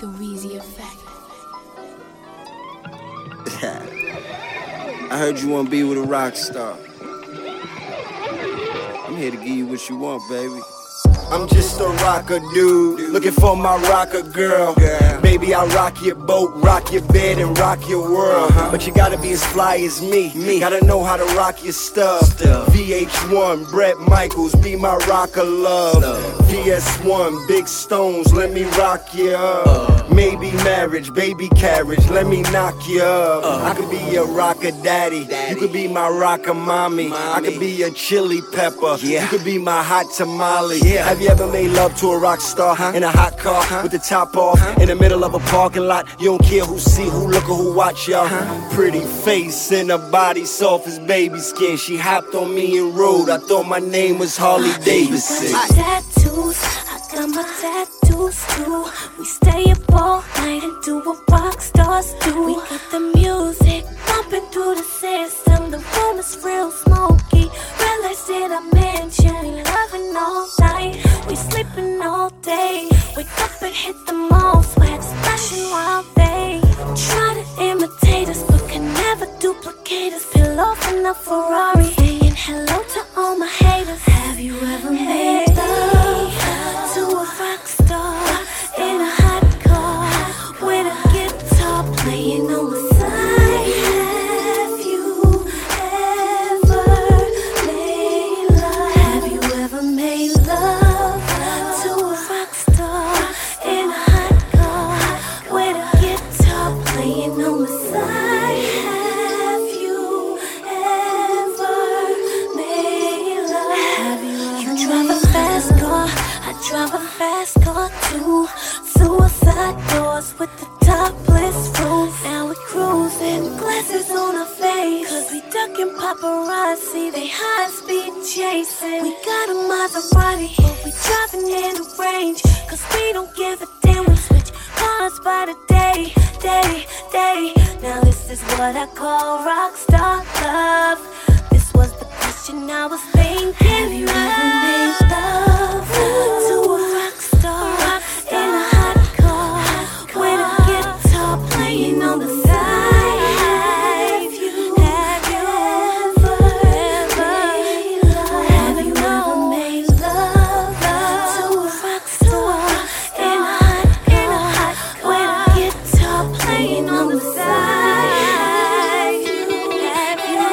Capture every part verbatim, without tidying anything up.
The Weezy Effect. I heard you wanna be with a rock star. I'm here to give you what you want, baby. I'm just a rocker dude, looking for my rocker girl. Baby, I rock your boat, rock your bed, and rock your world. But you gotta be as fly as me, me. Gotta know how to rock your stuff. V H one, Bret Michaels, be my rocker love. V S one, Big Stones, let me rock you up. Maybe marriage, baby carriage, let me knock you up. I could be your rocker daddy, you could be my rocker mommy. I could be your chili pepper, you could be my hot tamale. Have you ever made love to a rock star huh? in a hot car huh? with the top off huh? in the middle of a parking lot? You don't care who see, who look, or who watch y'all. Huh? Pretty face and a body soft as baby skin. She hopped on me and rode. I thought my name was Harley Davidson. I got my tattoos, I got my tattoos too. We stay up all night and do what rock stars do. We got the music bumping through the system. The room is real smoky. Realize that I mentioned we loving all night. We sleeping all day. Wake up and hit the mall. Sweat splashing while they try to imitate us, but can never duplicate us. Peel off in a Ferrari, saying hello to all my haters. Have you ever made love to a rock star in a hot car with a guitar playing on the side? Have you ever made love? Have you ever made love to a rock star in a hot car with a guitar playing on the side? Have you ever made love? Have you ever you drive a fast car, I drive a fast car too. Suicide doors with the topless roof. Now we cruising, glasses on our face, cause we ducking paparazzi, they high speed chasing. We got a Maserati, but we driving in the range, cause we don't give a damn. We switch cars by the day, day, day. Now this is what I call rock star love. This was the question I was thinking. Have you ever made love to a rock star in a hot car with a guitar playing on the side? Have you ever made love? Have you ever made love to a rock star in a hot car with a guitar playing on the side? Have you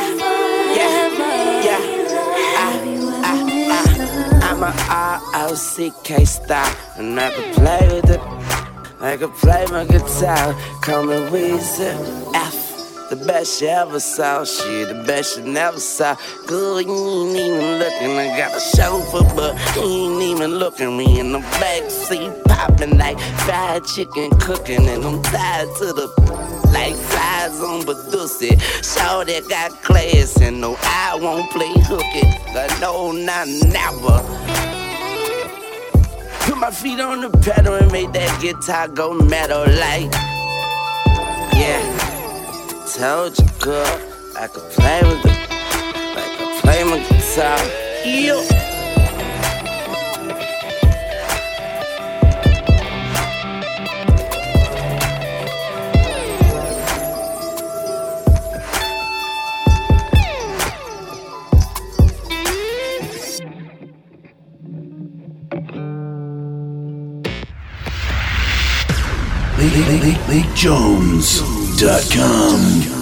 I'm a R O C K style, and I can play with it. I can play my guitar. Call me Weezy F, the best you ever saw. She the best you never saw. Good, you ain't even looking. I got a chauffeur, but he ain't even looking. Me in the backseat popping like fried chicken cooking, and I'm tied to the like flies on Badusi. Shorty got class, and no, I won't play hooky. Cause no, not never. Put my feet on the pedal and make that guitar go metal like. Yeah, told you, girl, I could play with it. I could play my guitar. Yo. Lee Jones dot com